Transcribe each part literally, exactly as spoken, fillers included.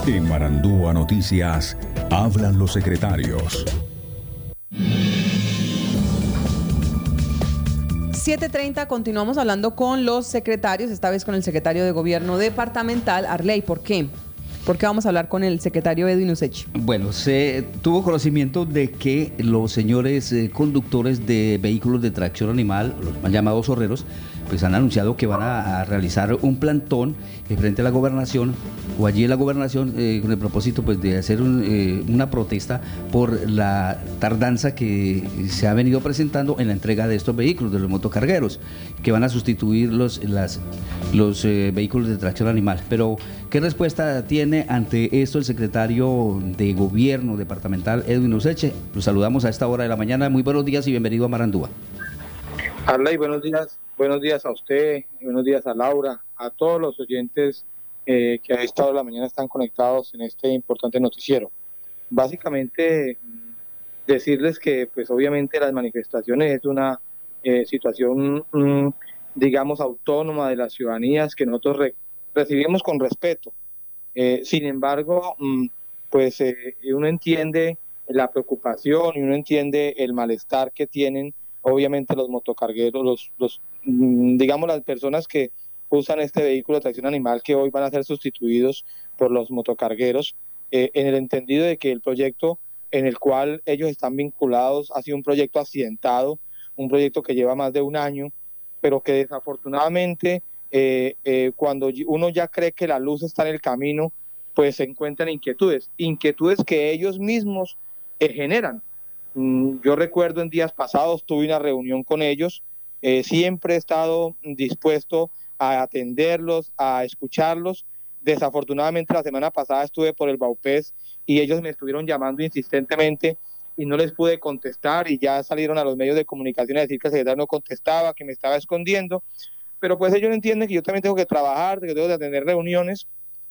En Marandúa Noticias, hablan los secretarios. siete treinta, continuamos hablando con los secretarios, esta vez con el secretario de Gobierno Departamental, Arley. ¿Por qué? ¿Por qué vamos a hablar con el secretario Edwin Useche? Bueno, se tuvo conocimiento de que los señores eh, conductores de vehículos de tracción animal, los mal llamados zorreros, pues han anunciado que van a, a realizar un plantón eh, frente a la gobernación, o allí en la gobernación, eh, con el propósito pues de hacer un, eh, una protesta por la tardanza que se ha venido presentando en la entrega de estos vehículos, de los motocargueros, que van a sustituir los, las, los eh, vehículos de tracción animal. Pero, ¿qué respuesta tiene ante esto el secretario de Gobierno Departamental, Edwin Useche? Los saludamos a esta hora de la mañana. Muy buenos días y bienvenido a Marandúa. Arley, buenos días. Buenos días a usted, y buenos días a Laura, a todos los oyentes eh, que a esta hora de la mañana están conectados en este importante noticiero. Básicamente, decirles que pues obviamente las manifestaciones es una eh, situación, mm, digamos, autónoma de las ciudadanías que nosotros re- recibimos con respeto. Eh, sin embargo, mm, pues eh, uno entiende la preocupación y uno entiende el malestar que tienen obviamente los motocargueros, los, los digamos las personas que usan este vehículo de tracción animal, que hoy van a ser sustituidos por los motocargueros, eh, en el entendido de que el proyecto en el cual ellos están vinculados ha sido un proyecto accidentado, un proyecto que lleva más de un año, pero que desafortunadamente eh, eh, cuando uno ya cree que la luz está en el camino, pues se encuentran inquietudes, inquietudes que ellos mismos eh, generan. Yo recuerdo en días pasados, tuve una reunión con ellos, eh, siempre he estado dispuesto a atenderlos, a escucharlos. Desafortunadamente la semana pasada estuve por el Baupés y ellos me estuvieron llamando insistentemente y no les pude contestar y ya salieron a los medios de comunicación a decir que el secretario no contestaba, que me estaba escondiendo, pero pues ellos entienden que yo también tengo que trabajar, que tengo que atender reuniones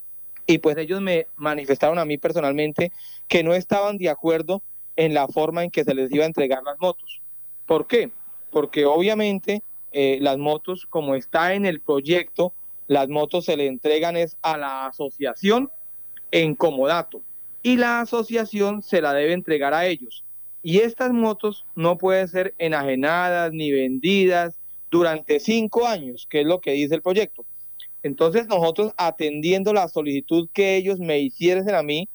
y pues ellos me manifestaron a mí personalmente que no estaban de acuerdo en la forma en que se les iba a entregar las motos. ¿Por qué? Porque obviamente eh, las motos, como está en el proyecto, las motos se le entregan es a la asociación en comodato y la asociación se la debe entregar a ellos. Y estas motos no pueden ser enajenadas ni vendidas durante cinco años, que es lo que dice el proyecto. Entonces nosotros, atendiendo la solicitud que ellos me hiciesen a mí,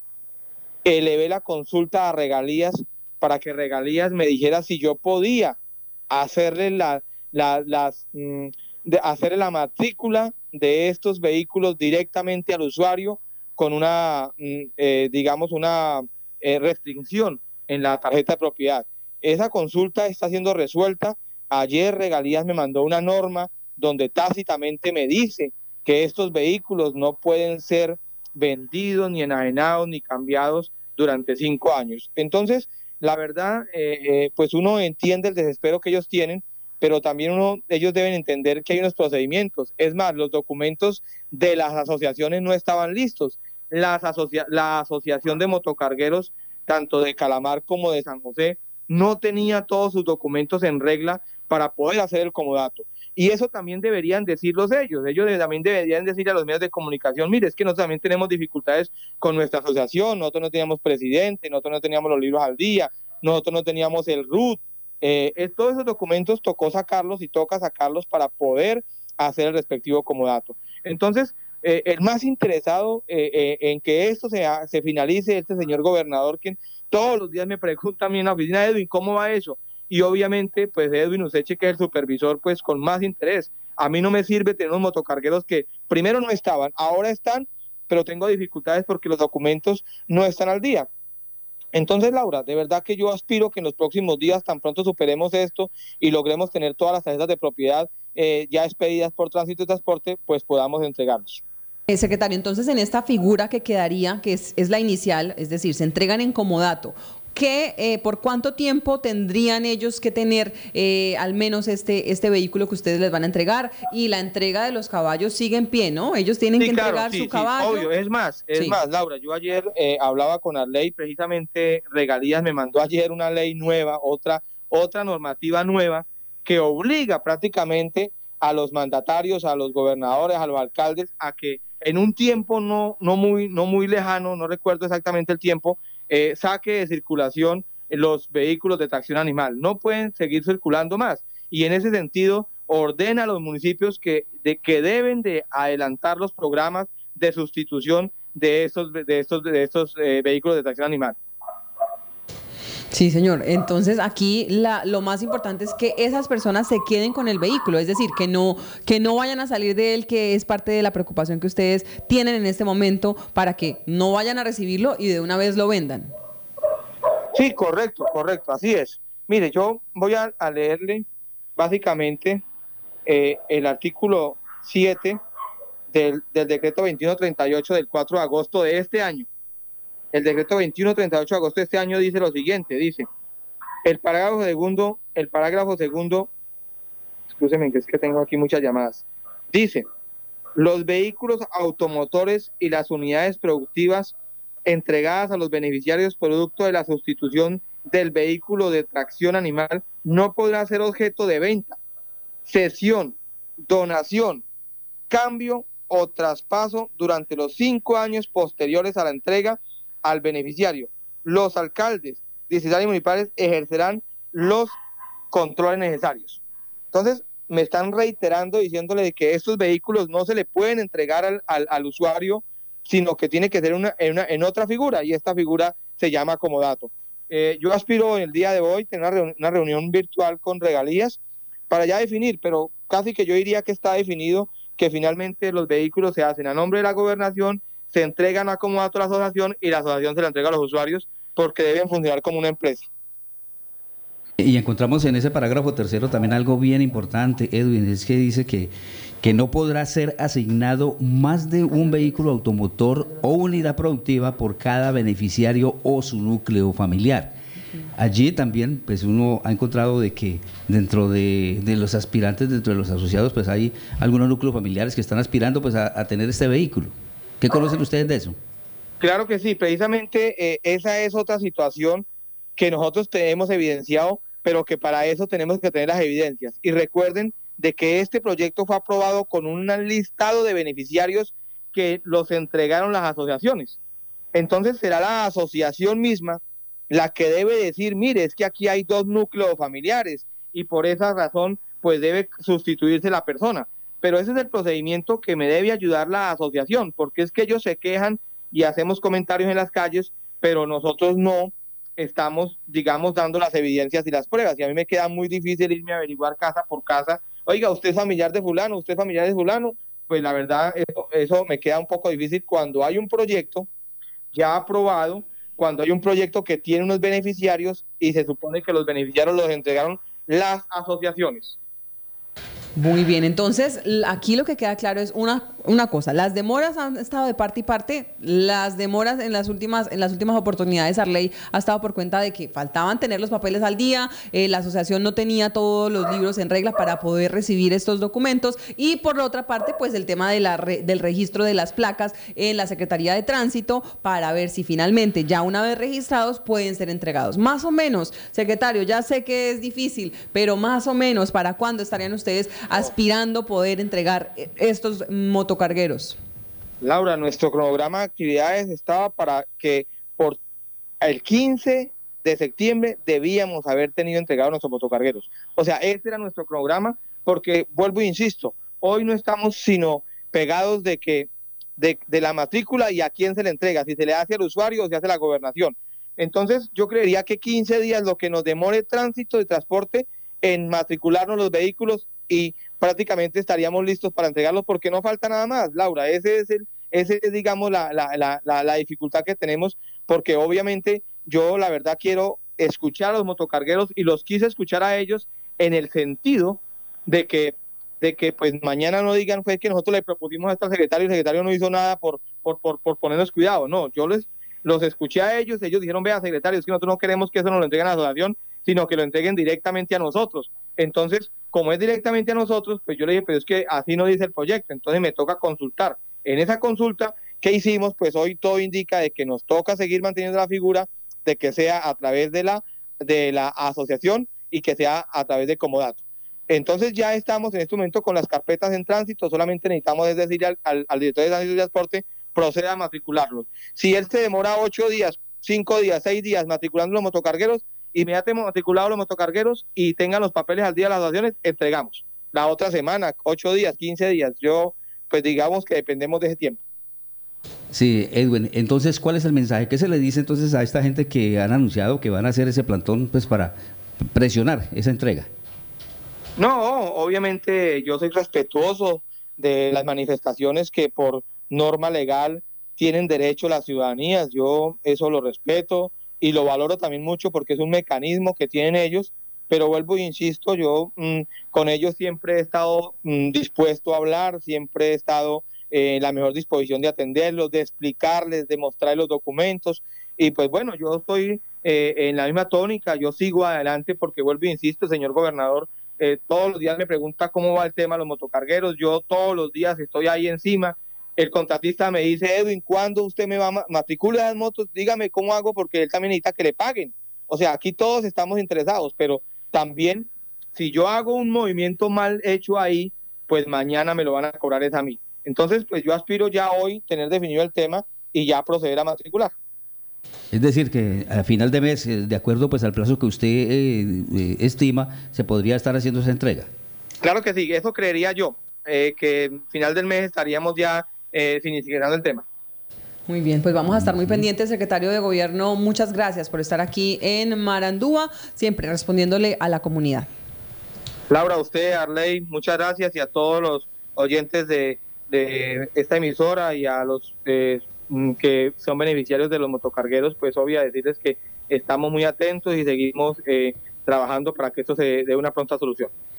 elevé la consulta a Regalías para que Regalías me dijera si yo podía hacerle la, la, las, mm, de hacerle la matrícula de estos vehículos directamente al usuario con una, mm, eh, digamos, una eh, restricción en la tarjeta de propiedad. Esa consulta está siendo resuelta. Ayer Regalías me mandó una norma donde tácitamente me dice que estos vehículos no pueden ser vendidos, ni enajenados, ni cambiados durante cinco años. Entonces, la verdad, eh, eh, pues uno entiende el desespero que ellos tienen, pero también uno, ellos deben entender que hay unos procedimientos. Es más, los documentos de las asociaciones no estaban listos. Las asocia- la asociación de motocargueros, tanto de Calamar como de San José, no tenía todos sus documentos en regla para poder hacer el comodato. Y eso también deberían decirlos ellos. Ellos también deberían decir a los medios de comunicación, mire, es que nosotros también tenemos dificultades con nuestra asociación, nosotros no teníamos presidente, nosotros no teníamos los libros al día, nosotros no teníamos el R U T. Eh, todos esos documentos tocó sacarlos y toca sacarlos para poder hacer el respectivo comodato. Entonces, eh, el más interesado eh, eh, en que esto se, se finalice, este señor gobernador, quien todos los días me pregunta a mí en la oficina, Edwin, ¿cómo va eso? Y obviamente, pues Edwin Useche, que es el supervisor, pues con más interés. A mí no me sirve tener unos motocargueros que primero no estaban, ahora están, pero tengo dificultades porque los documentos no están al día. Entonces, Laura, de verdad que yo aspiro que en los próximos días tan pronto superemos esto y logremos tener todas las tarjetas de propiedad eh, ya expedidas por Tránsito y Transporte, pues podamos entregarlos. Eh, secretario, entonces en esta figura que quedaría, que es, es la inicial, es decir, se entregan en comodato, ¿qué, eh, ¿por cuánto tiempo tendrían ellos que tener eh, al menos este, este vehículo que ustedes les van a entregar? Y la entrega de los caballos sigue en pie, ¿no? Ellos tienen sí, que claro, entregar sí, su sí, caballo. Obvio, es más, es sí. más, Laura, yo ayer eh, hablaba con Arley, precisamente Regalías me mandó ayer una ley nueva, otra, otra normativa nueva, que obliga prácticamente a los mandatarios, a los gobernadores, a los alcaldes, a que en un tiempo no, no, muy, no muy lejano, no recuerdo exactamente el tiempo, eh, saque de circulación los vehículos de tracción animal. No pueden seguir circulando más. Y en ese sentido, ordena a los municipios que, de, que deben de adelantar los programas de sustitución de estos, de estos, de estos eh, vehículos de tracción animal. Sí, señor. Entonces aquí la, lo más importante es que esas personas se queden con el vehículo, es decir, que no, que no vayan a salir de él, que es parte de la preocupación que ustedes tienen en este momento, para que no vayan a recibirlo y de una vez lo vendan. Sí, correcto, correcto, así es. Mire, yo voy a, a leerle básicamente eh, el artículo siete del, del decreto veintiuno treinta y ocho del cuatro de agosto de este año. El decreto veintiuno treinta y ocho de agosto de este año dice lo siguiente, dice, el parágrafo segundo, el parágrafo segundo, escúcheme que es que tengo aquí muchas llamadas, dice, los vehículos automotores y las unidades productivas entregadas a los beneficiarios producto de la sustitución del vehículo de tracción animal no podrá ser objeto de venta, cesión, donación, cambio o traspaso durante los cinco años posteriores a la entrega al beneficiario. Los alcaldes distritales y municipales ejercerán los controles necesarios. Entonces, me están reiterando diciéndole que estos vehículos no se le pueden entregar al, al, al usuario, sino que tiene que ser una, en, una, en otra figura, y esta figura se llama comodato. Eh, yo aspiro en el día de hoy tener una, reunión, una reunión virtual con regalías para ya definir, pero casi que yo diría que está definido que finalmente los vehículos se hacen a nombre de la gobernación, se entregan a comodato a la asociación y la asociación se la entrega a los usuarios porque deben funcionar como una empresa. Y encontramos en ese parágrafo tercero también algo bien importante, Edwin, es que dice que, que no podrá ser asignado más de un vehículo automotor o unidad productiva por cada beneficiario o su núcleo familiar. Allí también pues uno ha encontrado de que dentro de, de los aspirantes, dentro de los asociados, pues hay algunos núcleos familiares que están aspirando pues a, a tener este vehículo. ¿Qué conocen ustedes de eso? Claro que sí, precisamente eh, esa es otra situación que nosotros tenemos evidenciado, pero que para eso tenemos que tener las evidencias. Y recuerden de que este proyecto fue aprobado con un listado de beneficiarios que los entregaron las asociaciones. Entonces será la asociación misma la que debe decir, mire, es que aquí hay dos núcleos familiares y por esa razón pues debe sustituirse la persona. Pero ese es el procedimiento que me debe ayudar la asociación, porque es que ellos se quejan y hacemos comentarios en las calles, pero nosotros no estamos, digamos, dando las evidencias y las pruebas. Y a mí me queda muy difícil irme a averiguar casa por casa, oiga, usted es familiar de fulano, usted es familiar de fulano, pues la verdad eso, eso me queda un poco difícil cuando hay un proyecto ya aprobado, cuando hay un proyecto que tiene unos beneficiarios y se supone que los beneficiarios los entregaron las asociaciones. Muy bien, entonces aquí lo que queda claro es una, una cosa, las demoras han estado de parte y parte, las demoras en las últimas, en las últimas oportunidades Arley ha estado por cuenta de que faltaban tener los papeles al día, eh, la asociación no tenía todos los libros en regla para poder recibir estos documentos y por otra parte pues el tema de la re, del registro de las placas en la Secretaría de Tránsito para ver si finalmente ya una vez registrados pueden ser entregados. Más o menos, secretario, ya sé que es difícil, pero más o menos ¿para cuándo estarían ustedes aspirando poder entregar estos motocargueros? Laura, nuestro cronograma de actividades estaba para que por el quince de septiembre debíamos haber tenido entregados nuestros motocargueros. O sea, este era nuestro cronograma porque, vuelvo e insisto, hoy no estamos sino pegados de que de, de la matrícula y a quién se le entrega, si se le hace al usuario o se hace a la gobernación. Entonces, yo creería que quince días lo que nos demore tránsito y transporte en matricularnos los vehículos y prácticamente estaríamos listos para entregarlos porque no falta nada más, Laura. Ese es el, ese es, digamos, la, la, la, la, la dificultad que tenemos, porque obviamente yo la verdad quiero escuchar a los motocargueros y los quise escuchar a ellos en el sentido de que, de que pues mañana no digan fue que nosotros le propusimos a este secretario y el secretario no hizo nada por, por, por, por ponernos cuidado. No, yo les los escuché a ellos, ellos dijeron, vea secretario, es que nosotros no queremos que eso nos lo entreguen a la asociación, sino que lo entreguen directamente a nosotros. Entonces, como es directamente a nosotros, pues yo le dije, pero es que así no dice el proyecto, entonces me toca consultar. En esa consulta que hicimos, pues hoy todo indica de que nos toca seguir manteniendo la figura de que sea a través de la, de la asociación y que sea a través de comodato. Entonces ya estamos en este momento con las carpetas en tránsito, solamente necesitamos es decir al, al, al director de tránsito y transporte, proceda a matricularlos. Si él se demora ocho días, cinco días, seis días matriculando los motocargueros, inmediatamente matriculados los motocargueros y tengan los papeles al día de las donaciones, entregamos. La otra semana, ocho días, quince días, yo pues digamos que dependemos de ese tiempo. Sí, Edwin, entonces, ¿cuál es el mensaje? ¿Qué se le dice entonces a esta gente que han anunciado que van a hacer ese plantón pues para presionar esa entrega? No, obviamente yo soy respetuoso de las manifestaciones que por norma legal tienen derecho las ciudadanías, yo eso lo respeto y lo valoro también mucho porque es un mecanismo que tienen ellos, pero vuelvo e insisto, yo mmm, con ellos siempre he estado mmm, dispuesto a hablar, siempre he estado eh, en la mejor disposición de atenderlos, de explicarles, de mostrarles los documentos, y pues bueno, yo estoy eh, en la misma tónica, yo sigo adelante porque vuelvo e insisto, señor gobernador, eh, todos los días me pregunta cómo va el tema de los motocargueros, yo todos los días estoy ahí encima. El contratista me dice, Edwin, ¿cuándo usted me va a matricular las motos? Dígame cómo hago porque él también necesita que le paguen. O sea, aquí todos estamos interesados, pero también si yo hago un movimiento mal hecho ahí, pues mañana me lo van a cobrar es a mí. Entonces, pues yo aspiro ya hoy tener definido el tema y ya proceder a matricular. Es decir, que a final de mes, de acuerdo pues al plazo que usted eh, eh, estima, se podría estar haciendo esa entrega. Claro que sí, eso creería yo, eh, que final del mes estaríamos ya eh, finiquitando el tema. Muy bien, pues vamos a estar muy pendientes, secretario de Gobierno. Muchas gracias por estar aquí en Marandúa, siempre respondiéndole a la comunidad. Laura, a usted, Arley, muchas gracias y a todos los oyentes de, de esta emisora y a los eh, que son beneficiarios de los motocargueros, pues obvio decirles que estamos muy atentos y seguimos eh, trabajando para que esto se dé una pronta solución.